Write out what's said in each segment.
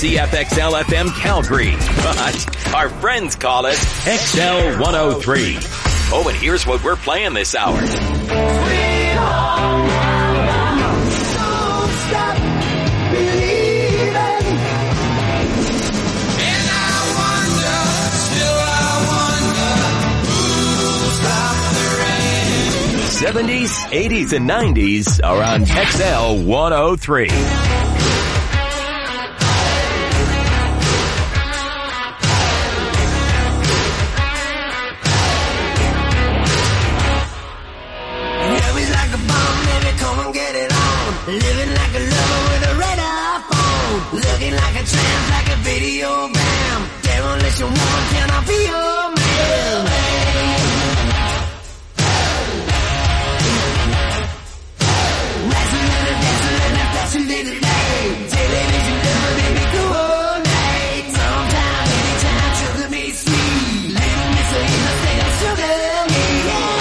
CFXL FM Calgary, but our friends call us XL 103. Oh, and here's what we're playing this hour. The 70s, 80s, and 90s are on XL 103. Living like a lover with a radar phone. Looking like a tramp, like a video bam. Demolition woman, can I be your man? Wrestling and dancing and a flashing little light. Television never made me go all night. Sometime, anytime, sugar me sweet. Little miss her in the state of sugar me, yeah.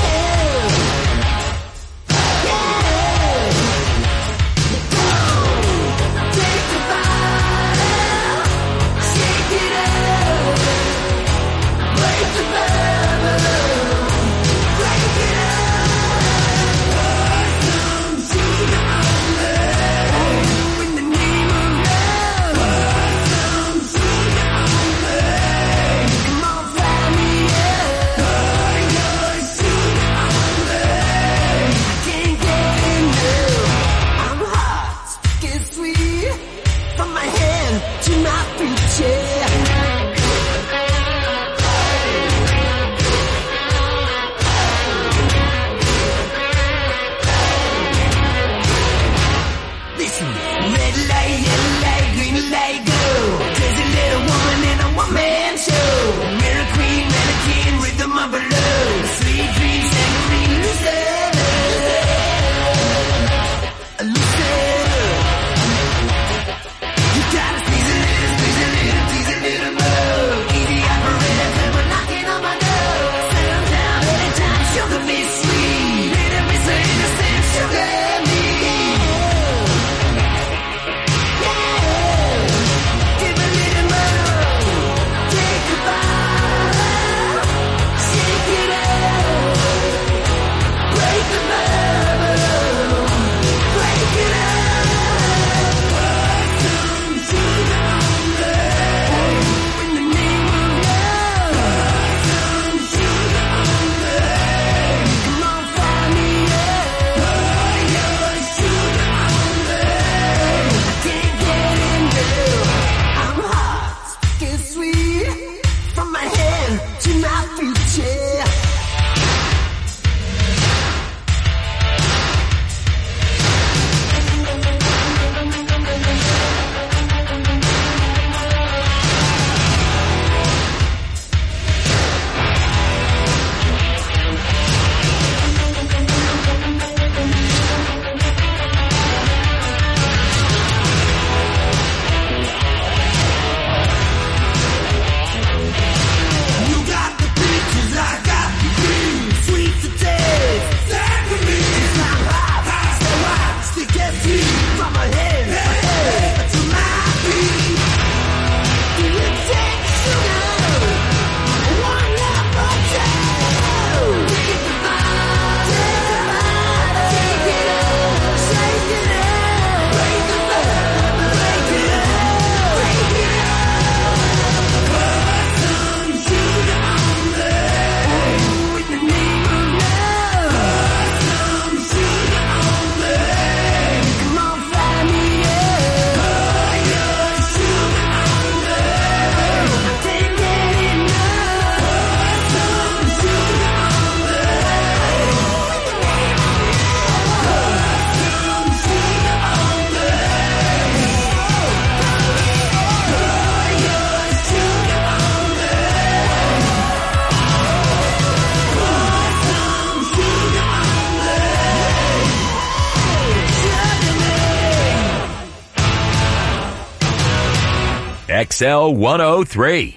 XL 103.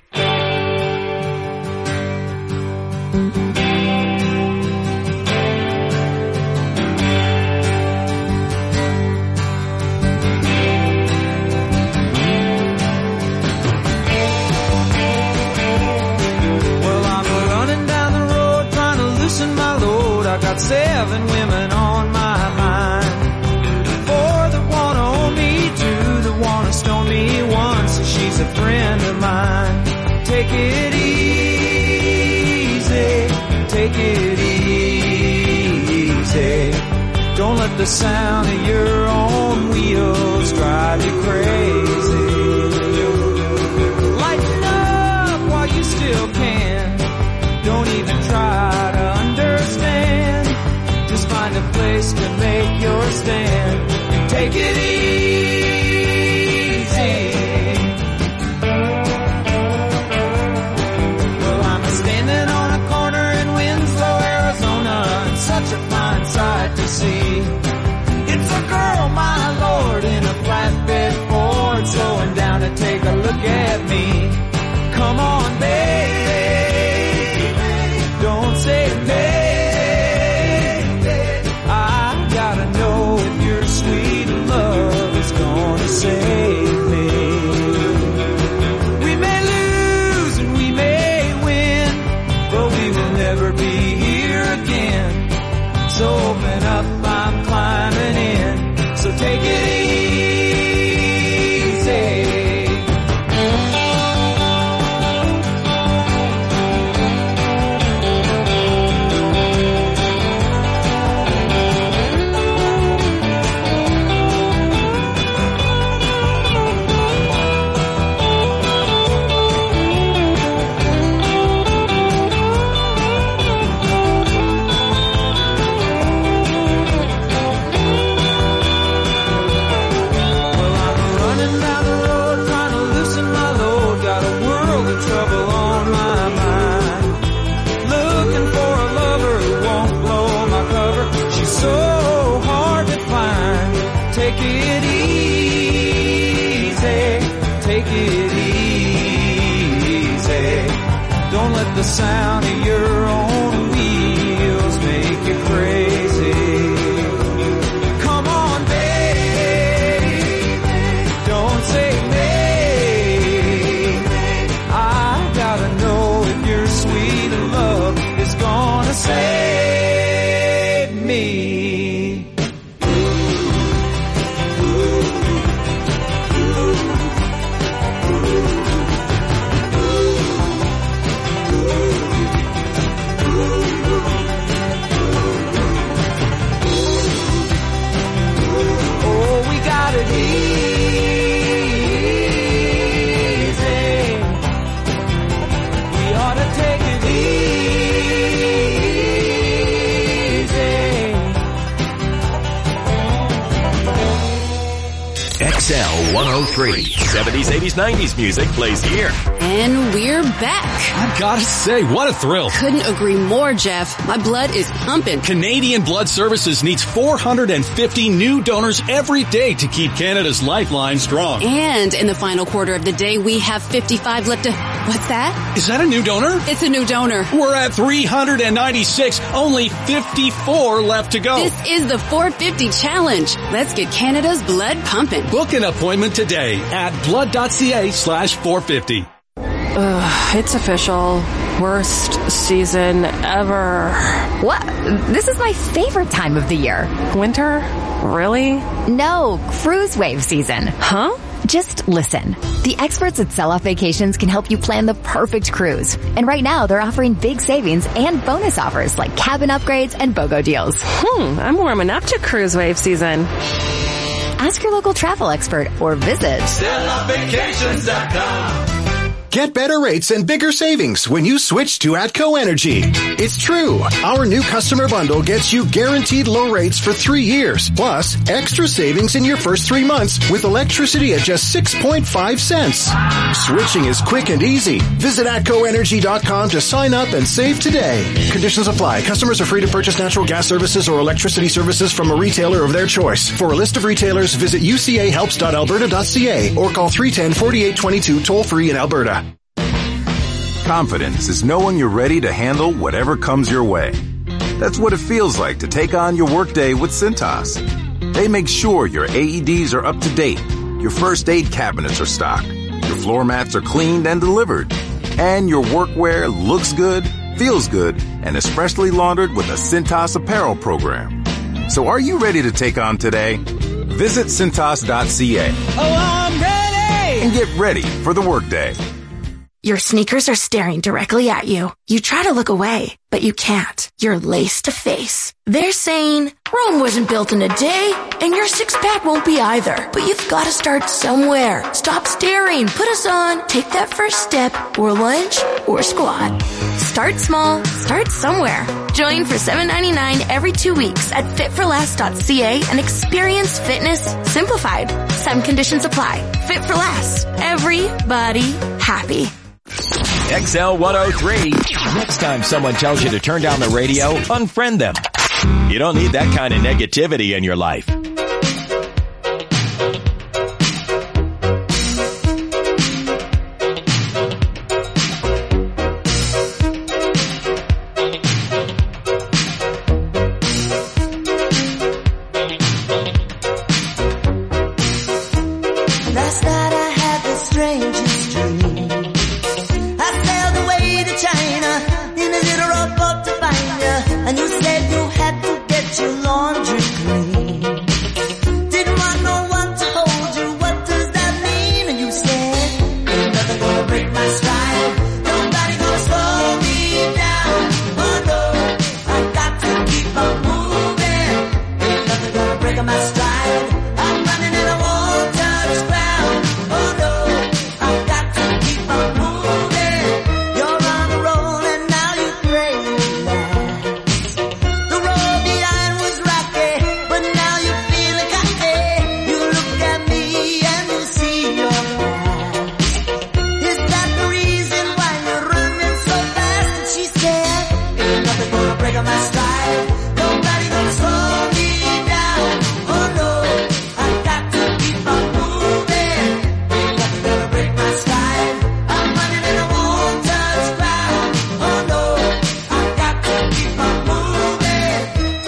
I got 7 women on my mind. 4 that wanna own me, 2 that wanna stone me, 1 says she's a friend of mine. Take it easy, take it easy. Don't let the sound of your own wheels drive you crazy. Lighten up while you still can. Don't even try to understand. Just find a place to make your stand and take it easy. Well, I'm standing on a corner in Winslow, Arizona, and such a fine sight to see. It's a girl, my lord, in a flatbed Ford, slowing down to take a look at me. Come on, baby, don't say maybe. I gotta know if your sweet love is gonna save me. We may lose and we may win, but we will never be here again. So open up, I'm climbing in, so take it easy. Take it easy, take it easy. Don't let the sound of your own wheels make you crazy. Come on, baby, don't say maybe. I gotta know if your sweet love is gonna save me. XL 103. 70s, 80s, 90s music plays here. And we're back. I've got to say, what a thrill. Couldn't agree more, Jeff. My blood is pumping. Canadian Blood Services needs 450 new donors every day to keep Canada's lifeline strong. And in the final quarter of the day, we have 55 left to... What's that? Is that a new donor? It's a new donor. We're at 396. Only 54 left to go. This is the 450 challenge. Let's get Canada's blood pumping. Book an appointment today at blood.ca/450. It's official. Worst season ever. What? This is my favorite time of the year. Winter? Really? No, cruise wave season. Huh? Just listen. The experts at Sell Off Vacations can help you plan the perfect cruise. And right now, they're offering big savings and bonus offers like cabin upgrades and BOGO deals. I'm warming up to cruise wave season. Ask your local travel expert or visit selloffvacations.com. Get better rates and bigger savings when you switch to ATCO Energy. It's true. Our new customer bundle gets you guaranteed low rates for 3 years, plus extra savings in your first 3 months with electricity at just 6.5 cents. Switching is quick and easy. Visit ATCOenergy.com to sign up and save today. Conditions apply. Customers are free to purchase natural gas services or electricity services from a retailer of their choice. For a list of retailers, visit ucahelps.alberta.ca or call 310-4822 toll-free in Alberta. Confidence is knowing you're ready to handle whatever comes your way. That's what it feels like to take on your workday with Cintas. They make sure your AEDs are up to date, your first aid cabinets are stocked, your floor mats are cleaned and delivered, and your workwear looks good, feels good, and is freshly laundered with a Cintas apparel program. So are you ready to take on today? Visit Cintas.ca. Oh, I'm ready! And get ready for the workday. Your sneakers are staring directly at you. You try to look away, but you can't. You're lace to face. They're saying, Rome wasn't built in a day, and your six-pack won't be either. But you've got to start somewhere. Stop staring. Put us on. Take that first step, or lunge, or squat. Start small. Start somewhere. Join for $7.99 every 2 weeks at fitforlast.ca and experience fitness simplified. Some conditions apply. Fit for Last. Everybody happy. XL 103. Next time someone tells you to turn down the radio, unfriend them. You don't need that kind of negativity in your life. Last night I had the strangest dream. I sailed away to China in a little rowboat to find you, and you said you had to get your laundry clean. Didn't want no one to hold you. What does that mean? And you said, ain't nothing gonna break my stride. Nobody gonna slow me down. Oh no, I got to keep on moving. Ain't nothing gonna break my stride. I'm running and I won't touch ground. Oh no, I got to keep on moving. You're on a roll and now you pray last. The road behind was rocky, but now you're feeling cocky. You look at me and you see your past. Is that the reason why you're running so fast? And she said, ain't nothing gonna break my stride. Nobody gonna slow me down. Oh no, I got to keep on moving. Ain't nothing gonna break my stride. I'm running and I won't touch ground. Oh no, I got to keep on moving.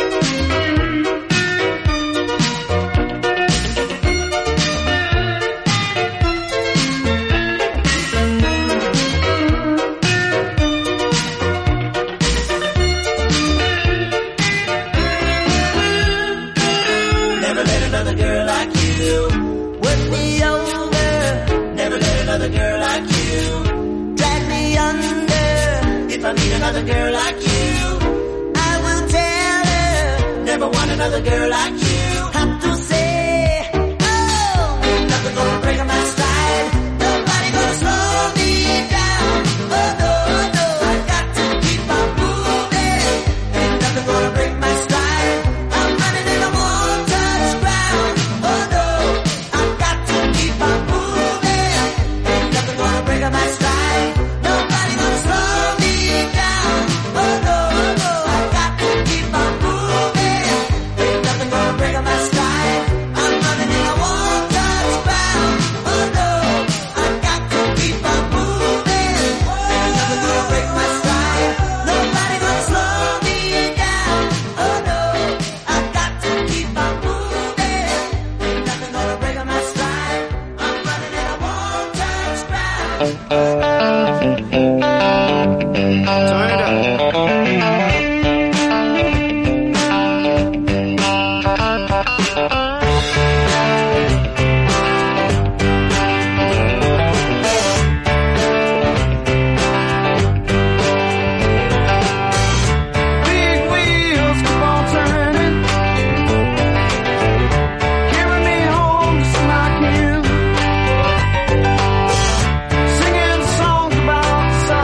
Never let another girl like you work me over. Never let another girl like you drag me under. If I meet another girl like you, I will tell her. Never want another girl like you. Have to say, oh, ain't nothing gonna break my stride. Nobody gonna slow me down. Oh no, no, I got to keep on moving. Ain't nothing gonna break my stride. I'm running and I won't touch ground. Oh no, I got to keep on moving. Ain't nothing gonna break my stride. Nobody gonna slow me down. Oh no, no, I got to keep on moving. Ain't nothing gonna break my stride. I'm running and I won't touch ground. Oh no, I got to keep on moving. Ain't nothing gonna break my stride. Nobody gonna slow me down. Oh no, I got to keep on moving. Ain't nothing gonna break my stride. I'm running and I won't touch ground. Turn it up. Big wheels keep on turning, carry me home to Smock Hill, singing songs about the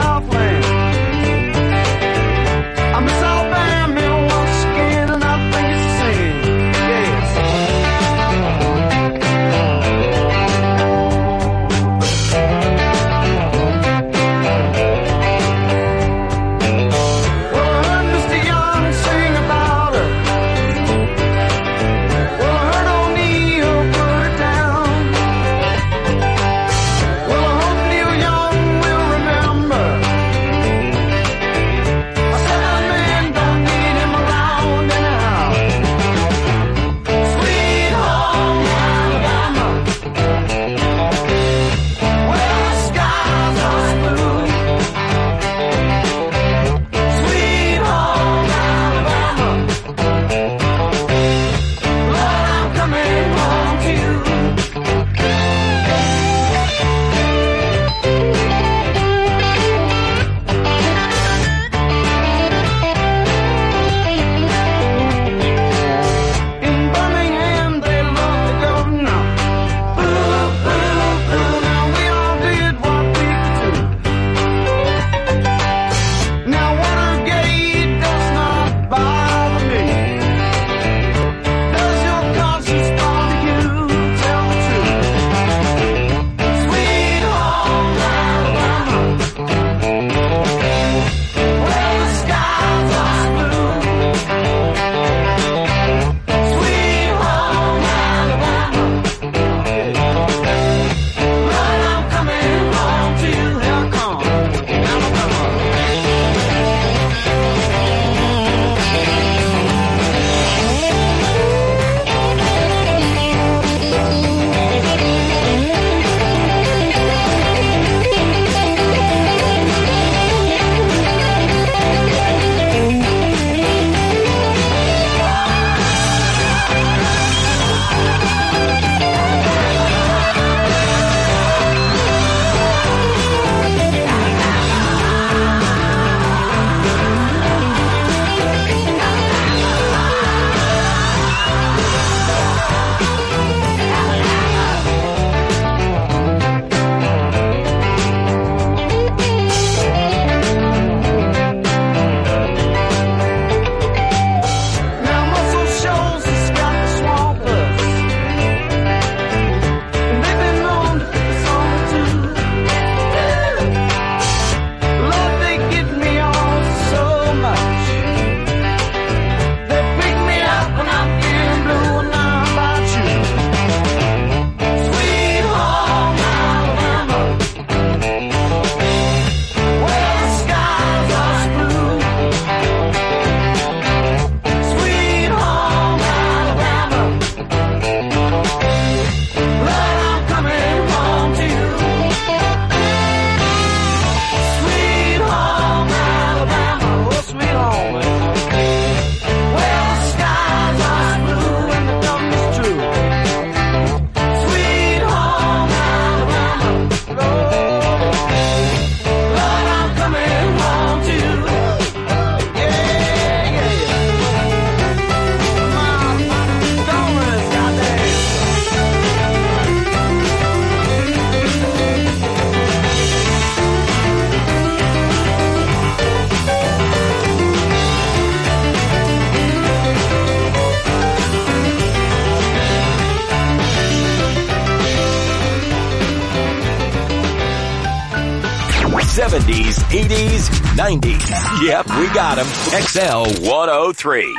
70s, 80s, 90s. Yep, we got them. XL 103.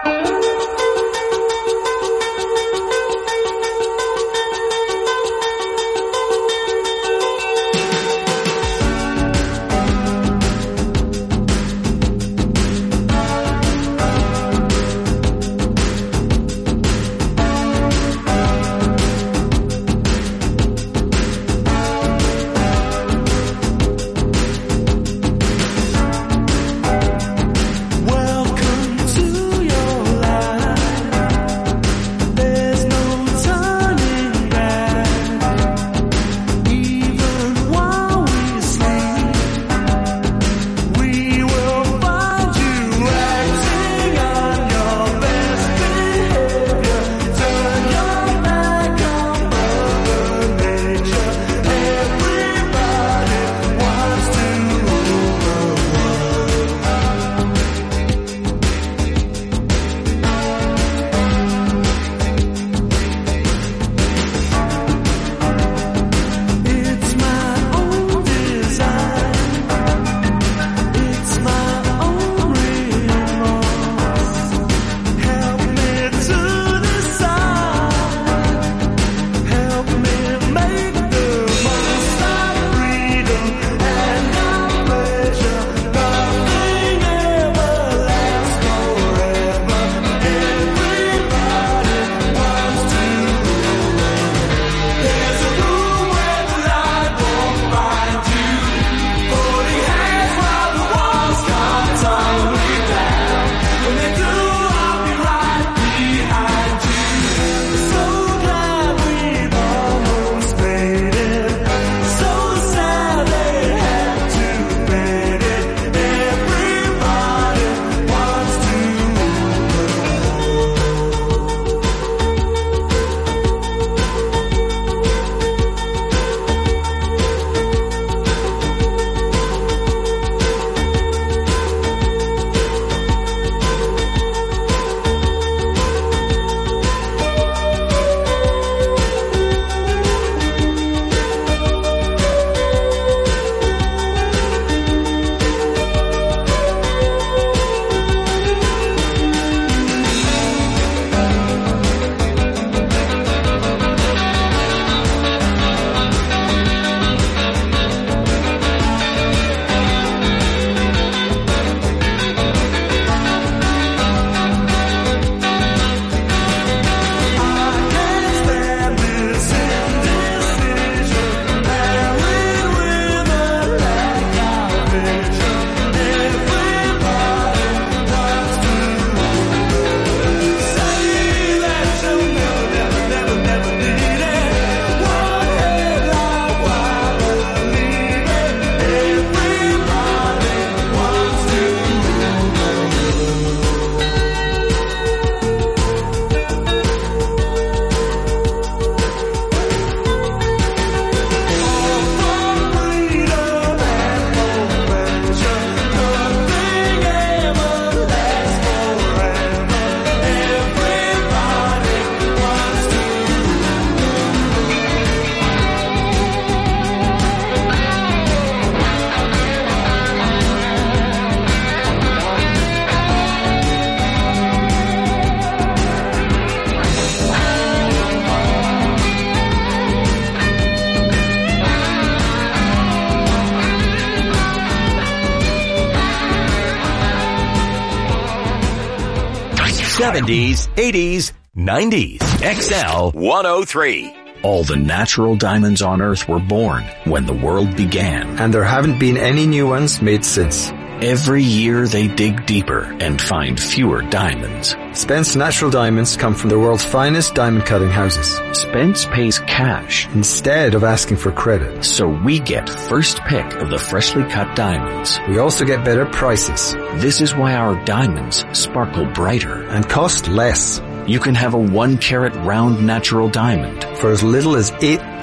'70s, '80s, '90s. XL 103. All the natural diamonds on Earth were born when the world began. And there haven't been any new ones made since. Every year they dig deeper and find fewer diamonds. Spence Natural Diamonds come from the world's finest diamond cutting houses. Spence pays cash instead of asking for credit. So we get first pick of the freshly cut diamonds. We also get better prices. This is why our diamonds sparkle brighter. And cost less. You can have a 1-carat round natural diamond for as little as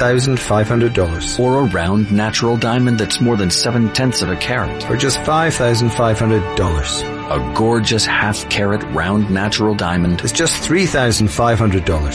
$8,500. Or a round natural diamond that's more than 7/10 of a carat. For just $5,500. A gorgeous half-carat round natural diamond is just $3,500.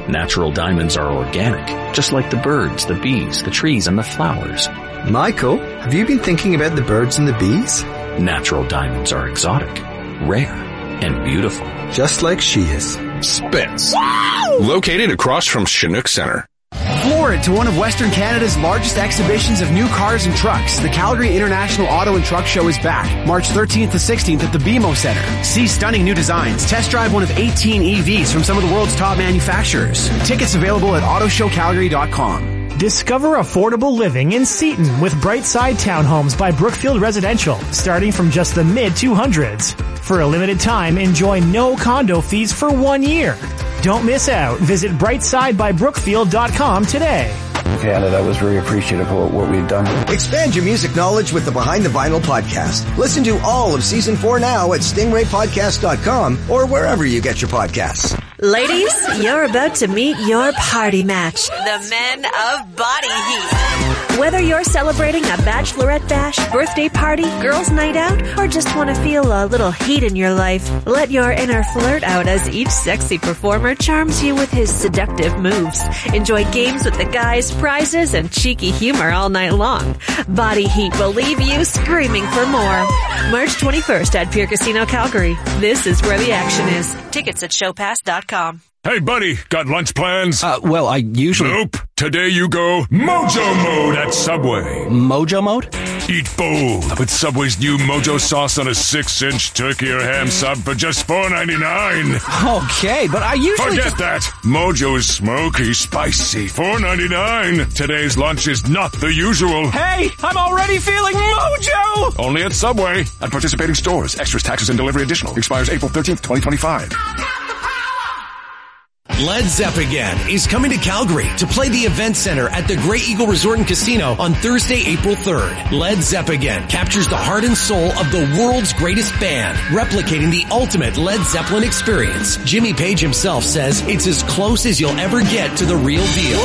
Natural diamonds are organic, just like the birds, the bees, the trees, and the flowers. Michael, have you been thinking about the birds and the bees? Natural diamonds are exotic, rare, and beautiful. Just like she is. Spitz. Wow! Located across from Chinook Center. Forward to one of Western Canada's largest exhibitions of new cars and trucks. The Calgary International Auto and Truck Show is back, March 13th to 16th at the BMO Center. See stunning new designs. Test drive one of 18 EVs from some of the world's top manufacturers. Tickets available at autoshowcalgary.com. Discover affordable living in Seaton with Brightside Townhomes by Brookfield Residential, starting from just the mid-200s. For a limited time, enjoy no condo fees for 1 year. Don't miss out. Visit brightsidebybrookfield.com today. Canada was very appreciative of what we've done. Expand your music knowledge with the Behind the Vinyl podcast. Listen to all of Season 4 now at stingraypodcast.com or wherever you get your podcasts. Ladies, you're about to meet your party match. The men of Body Heat. Whether you're celebrating a bachelorette bash, birthday party, girls' night out, or just want to feel a little heat in your life, let your inner flirt out as each sexy performer charms you with his seductive moves. Enjoy games with the guys, prizes, and cheeky humor all night long. Body Heat will leave you screaming for more. March 21st at Pier Casino, Calgary. This is where the action is. Tickets at showpass.com. Hey, buddy, got lunch plans? Well, I usually... Nope. Today you go Mojo Mode at Subway. Mojo Mode? Eat bold with Subway's new Mojo sauce on a 6-inch turkey or ham sub for just $4.99. Okay, but I usually... Forget that. Mojo is smoky, spicy, $4.99. Today's lunch is not the usual. Hey, I'm already feeling Mojo! Only at Subway. At participating stores. Extras, taxes, and delivery additional. Expires April 13th, 2025. Led Zeppelin is coming to Calgary to play the Event Center at the Grey Eagle Resort and Casino on Thursday, April 3rd. Led Zeppelin captures the heart and soul of the world's greatest band, replicating the ultimate Led Zeppelin experience. Jimmy Page himself says it's as close as you'll ever get to the real deal.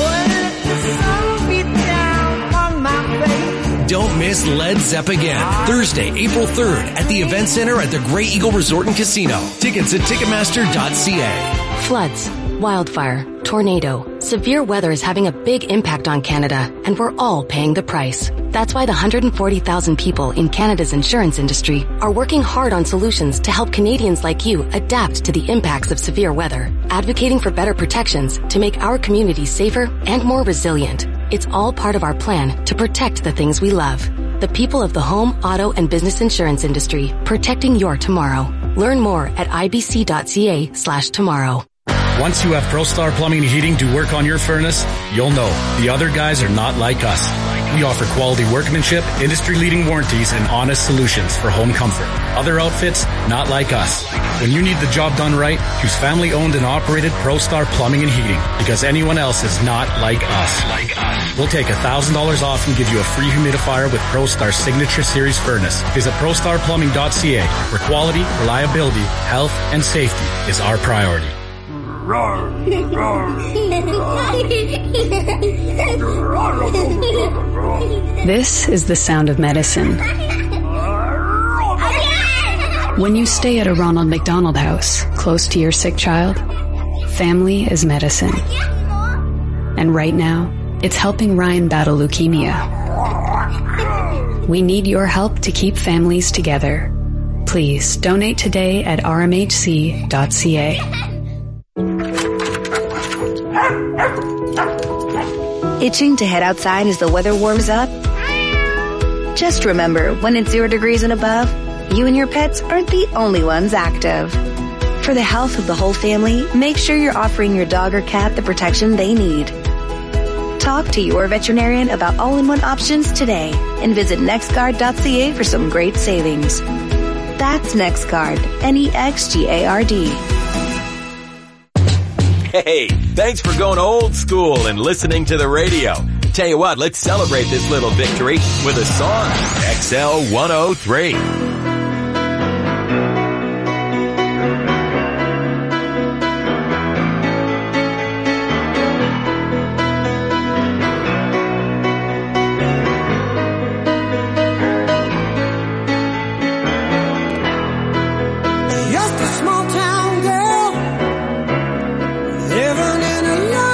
Don't miss Led Zeppelin, Thursday, April 3rd at the Event Center at the Grey Eagle Resort and Casino. Tickets at Ticketmaster.ca. Floods, wildfire, tornado. Severe weather is having a big impact on Canada, and we're all paying the price. That's why the 140,000 people in Canada's insurance industry are working hard on solutions to help Canadians like you adapt to the impacts of severe weather, advocating for better protections to make our communities safer and more resilient. It's all part of our plan to protect the things we love. The people of the home, auto, and business insurance industry, protecting your tomorrow. Learn more at ibc.ca/tomorrow. Once you have ProStar Plumbing and Heating do work on your furnace, you'll know the other guys are not like us. We offer quality workmanship, industry-leading warranties, and honest solutions for home comfort. Other outfits, not like us. When you need the job done right, choose family-owned and operated ProStar Plumbing and Heating, because anyone else is not like us. We'll take $1,000 off and give you a free humidifier with ProStar's Signature Series furnace. Visit ProStarPlumbing.ca, where quality, reliability, health, and safety is our priority. This is the sound of medicine. When you stay at a Ronald McDonald House, close to your sick child, family is medicine. And right now, it's helping Ryan battle leukemia. We need your help to keep families together. Please donate today at rmhc.ca. Itching to head outside as the weather warms up? Just remember, when it's 0 degrees and above, you and your pets aren't the only ones active. For the health of the whole family, make sure you're offering your dog or cat the protection they need. Talk to your veterinarian about all-in-one options today and visit nextguard.ca for some great savings. That's NextGuard, NEXGARD. Hey, thanks for going old school and listening to the radio. Tell you what, let's celebrate this little victory with a song. XL 103. Just a small town girl living in a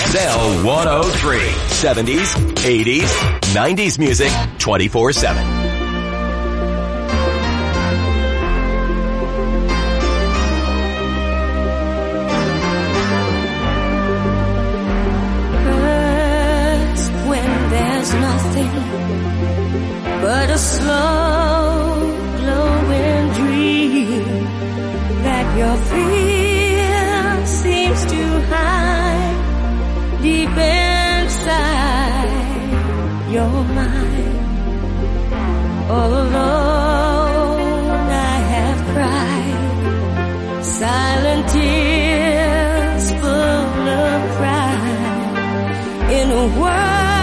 XL 103. 70s, 80s, 90s music 24/7. There's nothing but a slow glowing dream that your fear seems to hide deep inside your mind. All alone I have cried silent tears full of pride in a world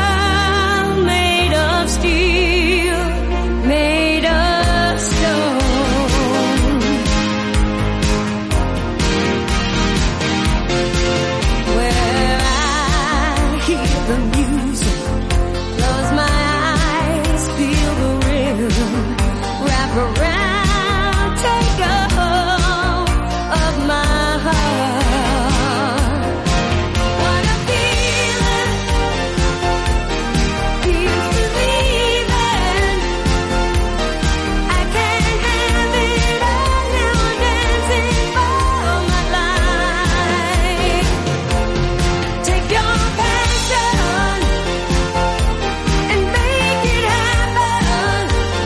steel, made of stone. Where I hear the music, close my eyes, feel the rhythm, wrap around, take a hold of my heart. What a feeling, feels believing. I can't have it all now, I'm dancing for my life. Take your passion and make it happen.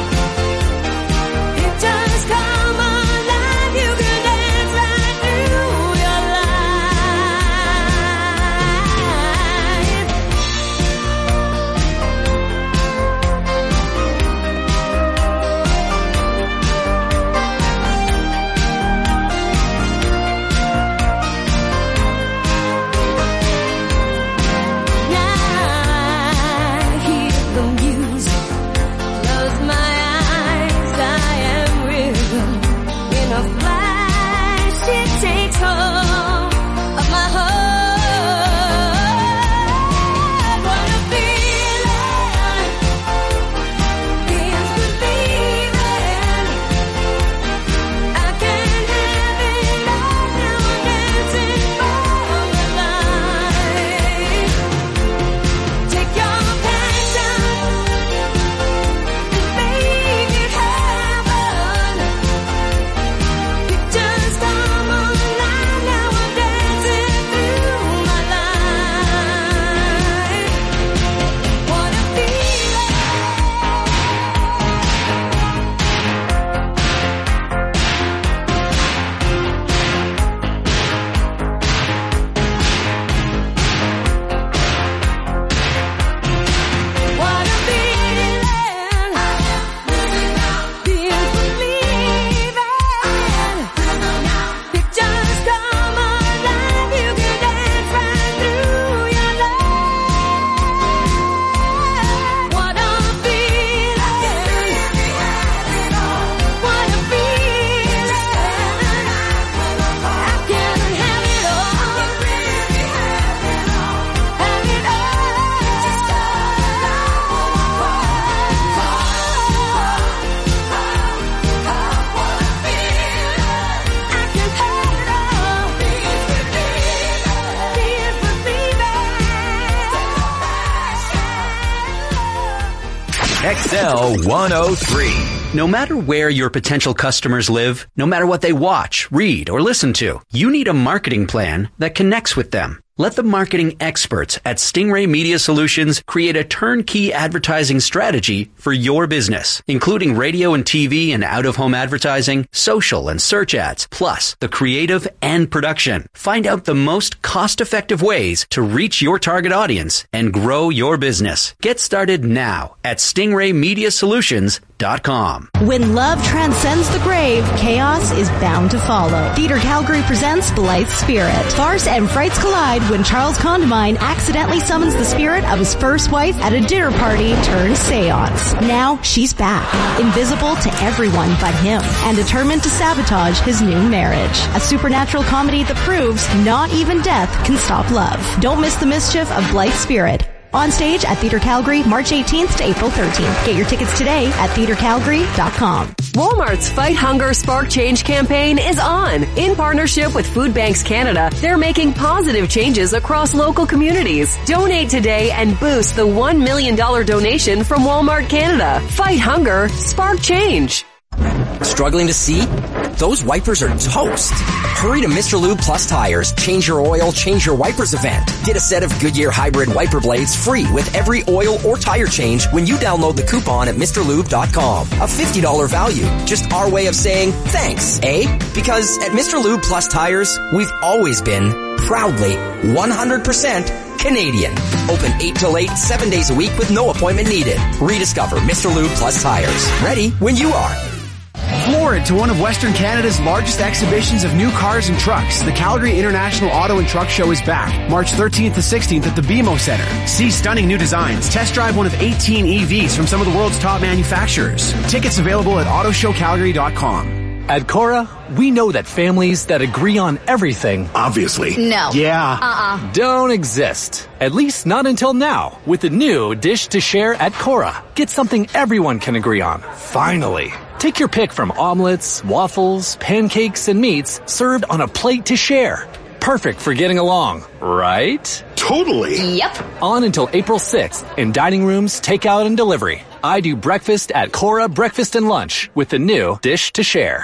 It just come alive, you can dance right through your I hear the music, close my eyes, I am rhythm. In a flash, it takes hold of my heart. What a feeling, feels believing. I can't have it all now, I'm dancing for my life. Take your passion and make it happen. It just come alive, now I'm dancing through my life. What a feeling. What a feeling, feels believing. It just come alive, you can dance right through your life. What a feeling, what a feeling. I can have it all, have it all. XL 103. No matter where your potential customers live, no matter what they watch, read, or listen to, you need a marketing plan that connects with them. Let the marketing experts at Stingray Media Solutions create a turnkey advertising strategy for your business, including radio and TV and out-of-home advertising, social and search ads, plus the creative and production. Find out the most cost-effective ways to reach your target audience and grow your business. Get started now at StingrayMediaSolutions.com. When love transcends the grave, chaos is bound to follow. Theater Calgary presents Blythe Spirit. Farce and frights collide when Charles Condamine accidentally summons the spirit of his first wife at a dinner party turned seance. Now she's back, invisible to everyone but him, and determined to sabotage his new marriage. A supernatural comedy that proves not even death can stop love. Don't miss the mischief of Blythe Spirit. On stage at Theatre Calgary, March 18th to April 13th. Get your tickets today at theatrecalgary.com. Walmart's Fight Hunger Spark Change campaign is on. In partnership with Food Banks Canada, they're making positive changes across local communities. Donate today and boost the $1 million donation from Walmart Canada. Fight hunger, spark change. Struggling to see? Those wipers are toast. Hurry to Mr. Lube Plus Tires. Change your oil, change your wipers event. Get a set of Goodyear hybrid wiper blades free with every oil or tire change when you download the coupon at MrLube.com. A $50 value. Just our way of saying thanks, eh? Because at Mr. Lube Plus Tires, we've always been proudly 100% Canadian. Open 8 till 8, 7 days a week with no appointment needed. Rediscover Mr. Lube Plus Tires. Ready when you are. Floored to one of Western Canada's largest exhibitions of new cars and trucks, the Calgary International Auto and Truck Show is back, March 13th to 16th at the BMO Center. See stunning new designs, test drive one of 18 EVs from some of the world's top manufacturers. Tickets available at autoshowcalgary.com. At Cora, we know that families that agree on everything, obviously, no, yeah, don't exist. At least not until now, with the new Dish to Share at Cora. Get something everyone can agree on, finally. Take your pick from omelets, waffles, pancakes, and meats served on a plate to share. Perfect for getting along, right? Totally. Yep. On until April 6th in dining rooms, takeout, and delivery. I do breakfast at Cora Breakfast and Lunch with the new Dish to Share.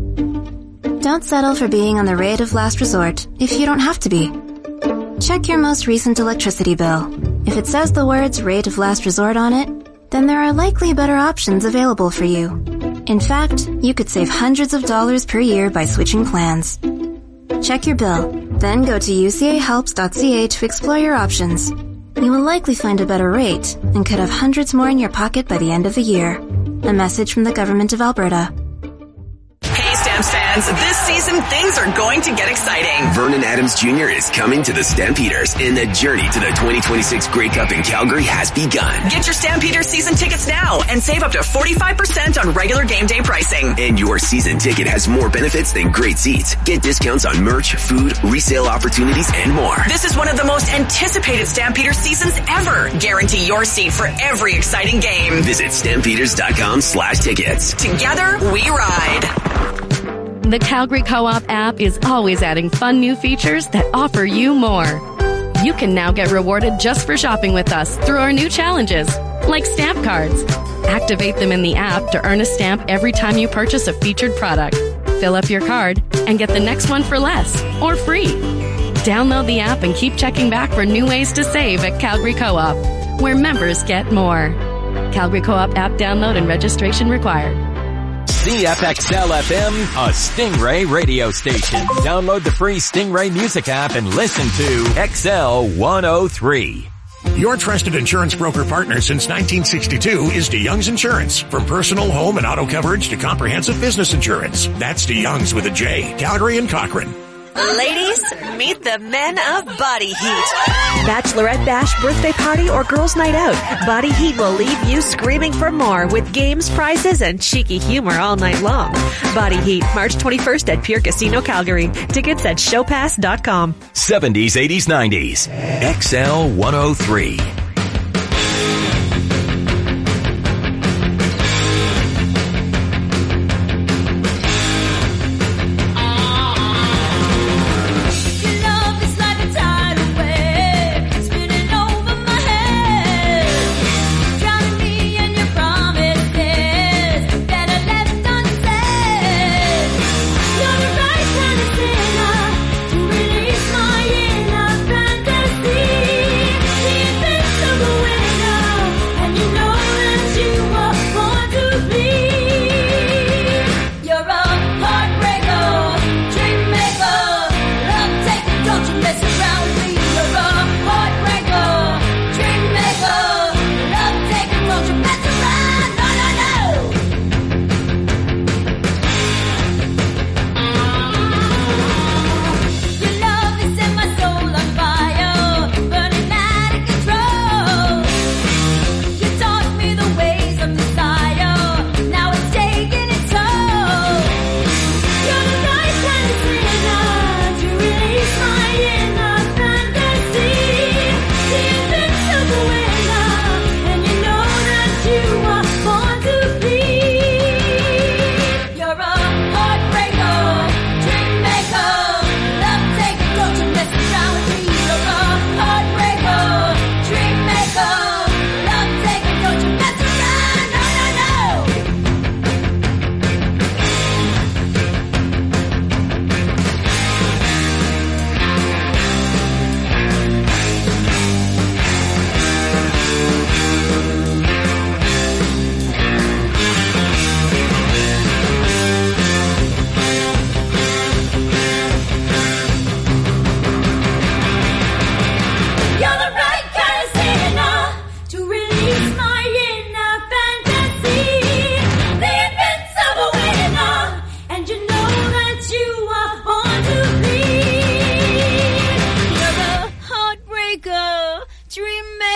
Don't settle for being on the rate of last resort if you don't have to be. Check your most recent electricity bill. If it says the words rate of last resort on it, then there are likely better options available for you. In fact, you could save hundreds of dollars per year by switching plans. Check your bill, then go to ucahelps.ca to explore your options. You will likely find a better rate and could have hundreds more in your pocket by the end of the year. A message from the Government of Alberta. Hey, Stamps fans, this season things are going to get exciting. Vernon Adams Jr. is coming to the Stampeders, and the journey to the 2026 Grey Cup in Calgary has begun. Get your Stampeders season tickets now and save up to 45% on regular game day pricing. And your season ticket has more benefits than great seats. Get discounts on merch, food, resale opportunities, and more. This is one of the most anticipated Stampeders seasons ever. Guarantee your seat for every exciting game. Visit stampeders.com/tickets. Together, we ride. The Calgary Co-op app is always adding fun new features that offer you more. You can now get rewarded just for shopping with us through our new challenges, like stamp cards. Activate them in the app to earn a stamp every time you purchase a featured product. Fill up your card and get the next one for less or free. Download the app and keep checking back for new ways to save at Calgary Co-op, where members get more. Calgary Co-op app download and registration required. CFXL FM, a Stingray radio station. Download the free Stingray music app and listen to XL 103. Your trusted insurance broker partner since 1962 is DeYoung's Insurance. From personal, home, and auto coverage to comprehensive business insurance. That's DeYoung's with a J, Calgary and Cochrane. Ladies, meet the men of Body Heat. Bachelorette bash, birthday party, or girls' night out, Body Heat will leave you screaming for more with games, prizes, and cheeky humor all night long. Body Heat, March 21st at Pier Casino, Calgary. Tickets at showpass.com. 70s, 80s, 90s. XL 103.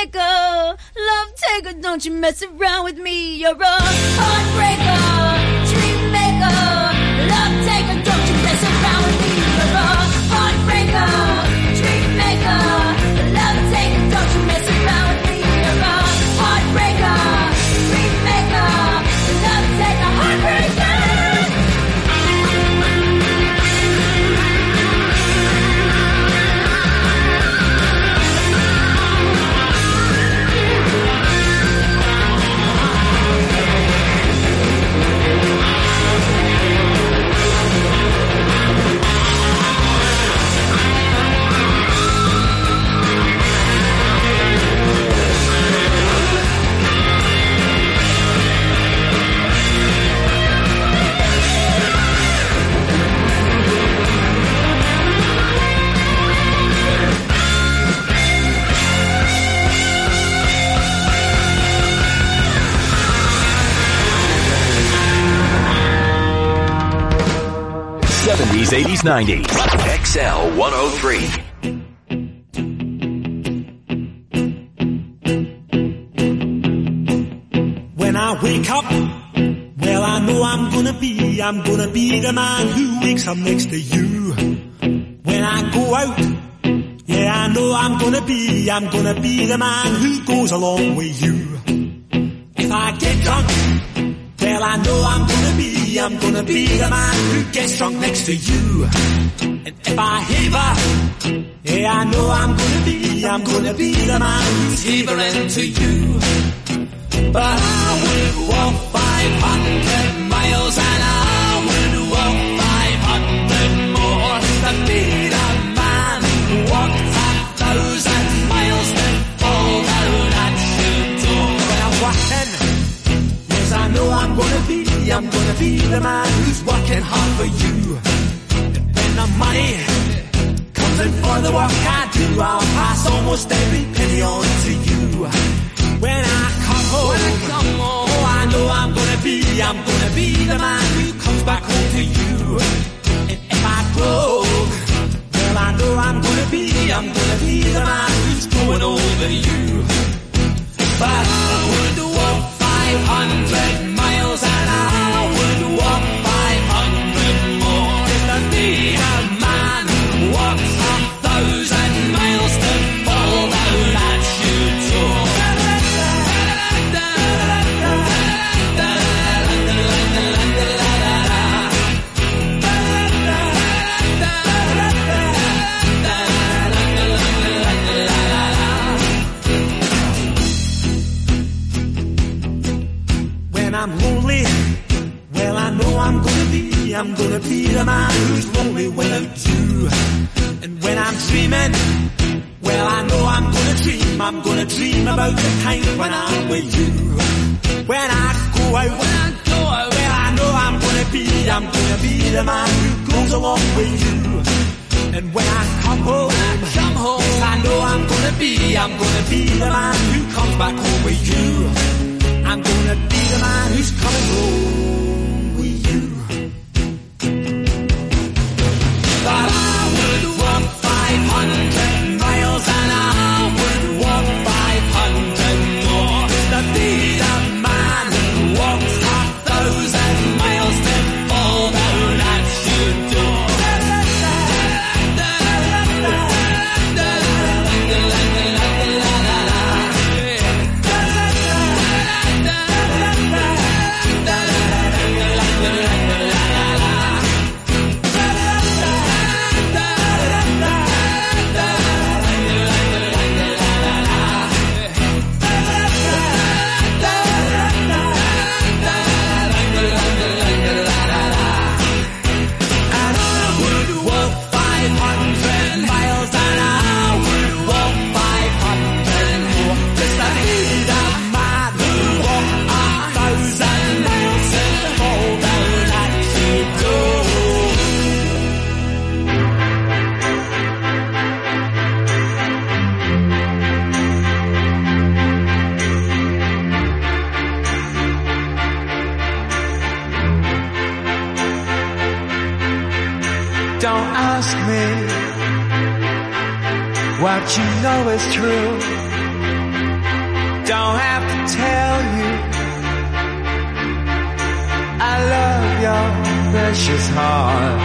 breaker, love taker, don't you mess around with me. You're a heartbreaker, dream maker, love taker, don't you mess around with me. You're a heartbreaker, dream maker, love taker, don't you mess around with me. You're a heartbreaker, dream maker, love taker, heartbreaker. '70s, '80s, '90s. XL 103. When I wake up, well, I know I'm gonna be the man who wakes up next to you. When I go out, yeah, I know I'm gonna be the man who goes along with you. If I get drunk, well, I know I'm gonna be the man who gets drunk next to you. And if I haver, yeah, I know I'm gonna be the man who's havering to you. But I would walk 500 miles and I would walk 500 more to be the man who walked 1,000 miles to fall down at your door. When I'm walking, yes, I know I'm gonna be the man who's working hard for you. And when the money comes in for the work I do, I'll pass almost every penny on to you. When I come home, oh, I know I'm gonna be the man who comes back home to you. And if I broke, well, I know I'm gonna be the man who's going over you. But I would walk 500 miles and I would walk 500 more to be a man who walks 1,000 miles to fall down at your door. When I'm lonely, well, I know I'm gonna be the man who's lonely without you. And when I'm dreaming, well, I know I'm gonna dream about the time when I'm with you. When I go out, well, I know I'm gonna be the man who goes along with you. And when I come home, yes, I know I'm gonna be the man who comes back home with you. I'm gonna be the man who's coming home with you. But I would walk 500 miles and I would walk 500 more to be the man who walks 1,000 miles to fall down at your door. Don't ask me what you know is true. don't have to tell you I love your precious heart.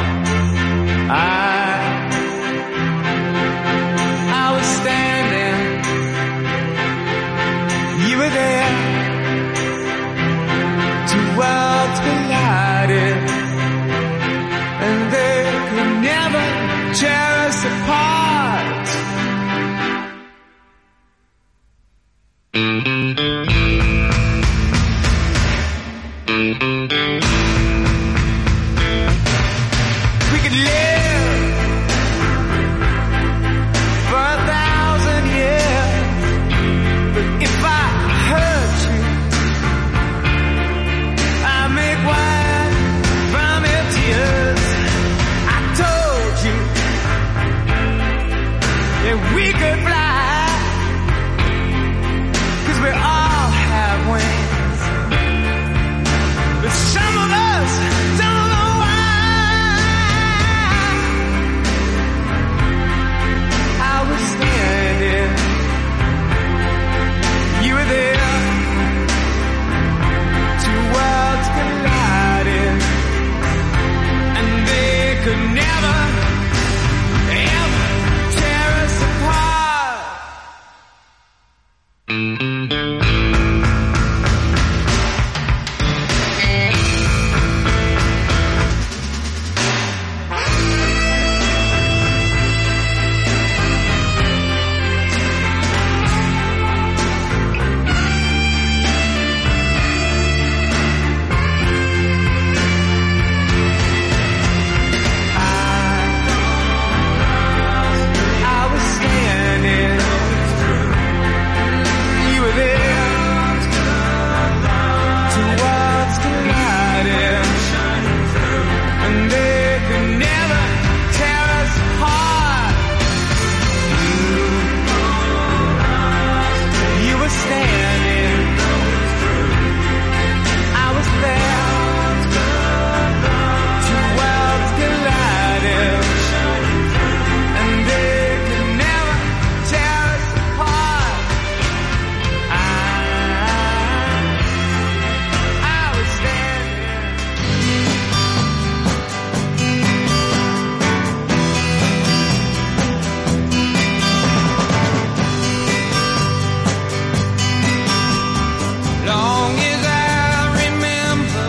I was standing, you were there, two worlds collided, and they could never tear us apart. We could live for 1,000 years, but if I hurt you, I make wine from your tears. I told you that we could fly, 'cause we all have wings, but some of us don't know why. I was standing, you were there, two worlds collided, and they could never, ever tear us apart. I was standing, you were there, two worlds collided, and they could never tear us apart. You were standing, I was there, two worlds collided, and they could never tear us apart. I was standing. Long as I remember,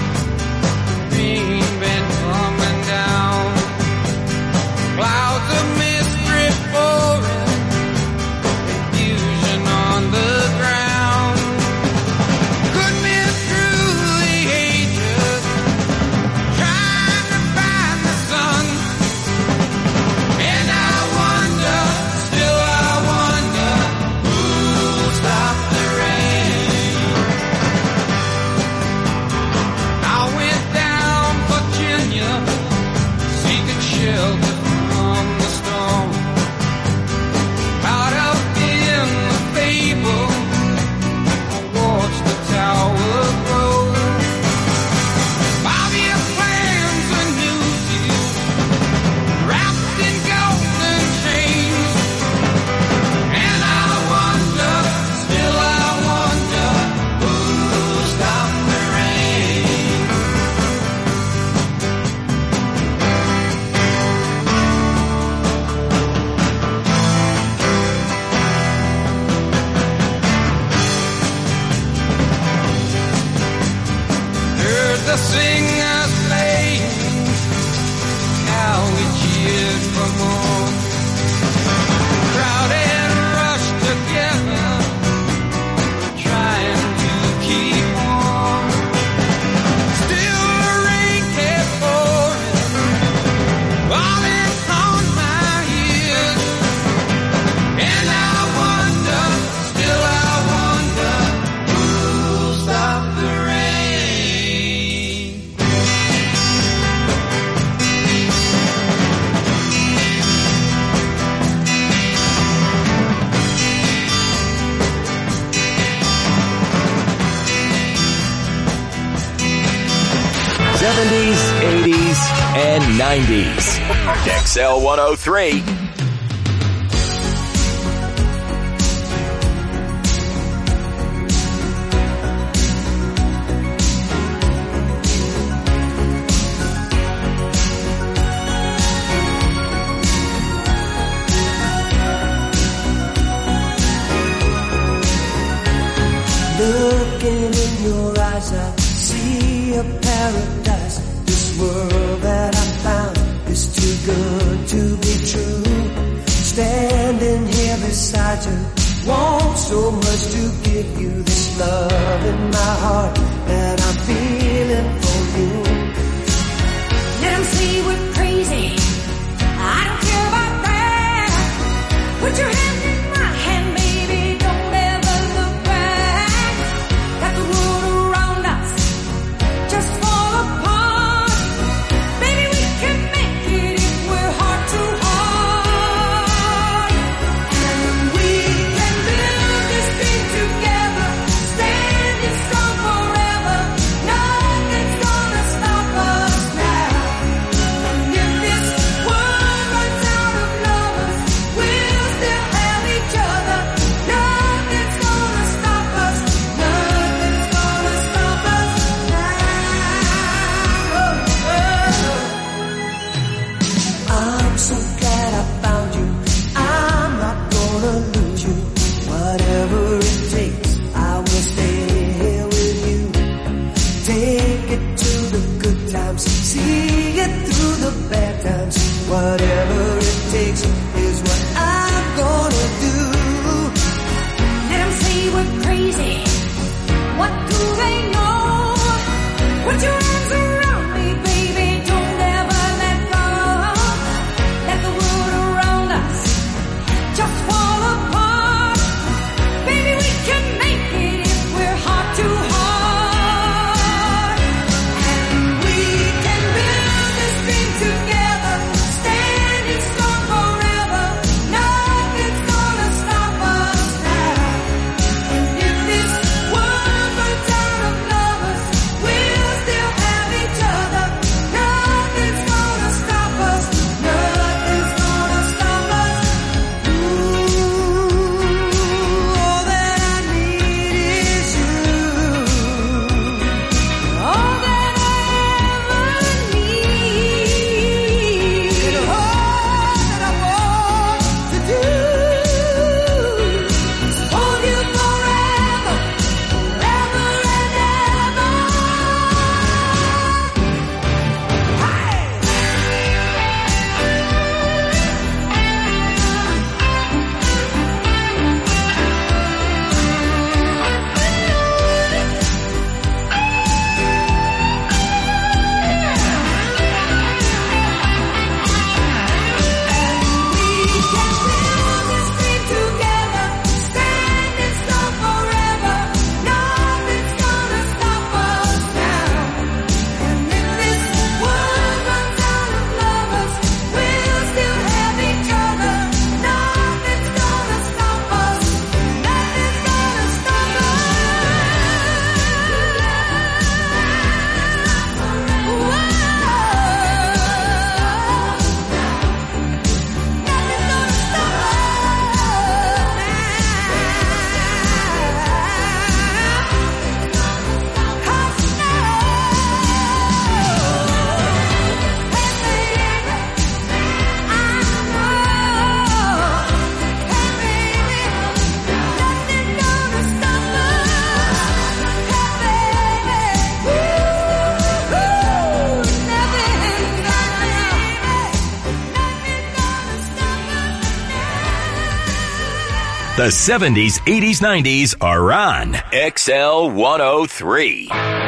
rain been coming down, clouds of mystery pouring, confusion on the ground. Could be through the ages, trying to find the sun, and I wonder, still I wonder, who'll stop the rain. I went down Virginia, seeking shelter from the storm. Caught up in the fable, I watched the tower grow. 5-year plans and new deals, wrapped in golden chains, and I wonder, still I wonder, who'll stop the rain. Heard the singers playing, how we cheered for more. Crowd and rush together, trying to keep warm. Still the rain kept pouring, falling on my ears, and I wonder, still I wonder, who'll stop the rain. '70s, '80s, and '90s. XL 103. Looking in your eyes, I see a paradise. This world that I found is too good to be true. Standing here beside you, want so much to give you this love in my heart that I'm feeling for you. Let them say we're crazy, I don't care about that. Put your hand in my hand, baby, don't ever look back. Got the world around us, just fall apart. Baby, we can make it if we're heart to heart. And we can build this thing together, standing strong forever. Nothing's gonna stop us now. And if this world runs out of lovers, we'll still have each other. Nothing's gonna stop us. Nothing's gonna stop us now. I'm so glad I found you. I'm not gonna lose you. Whatever it takes, I will stay here with you. Take it to the good times, see it through the bad times. Whatever it takes is what I'm gonna do. Let them say we're crazy. What do they know? Put your arms around me, baby. Don't ever let go. Let the world around us just fall apart. Baby, we can make it if we're heart to heart. And we can build this thing together, standing strong forever. Nothing's gonna stop us now. And if this world runs out of lovers, we'll still have each other. Nothing's gonna stop us. Nothing's gonna stop us. All that I need is you. All that I ever need. And all that I want to do is Hold you forever, forever and ever. We can build this thing together, standing strong forever. Nothing's gonna stop us now. And if this world runs out of lovers, we'll still have each other. Nothing's gonna stop us. Nothing's gonna stop The 70s, 80s, 90s are on XL 103.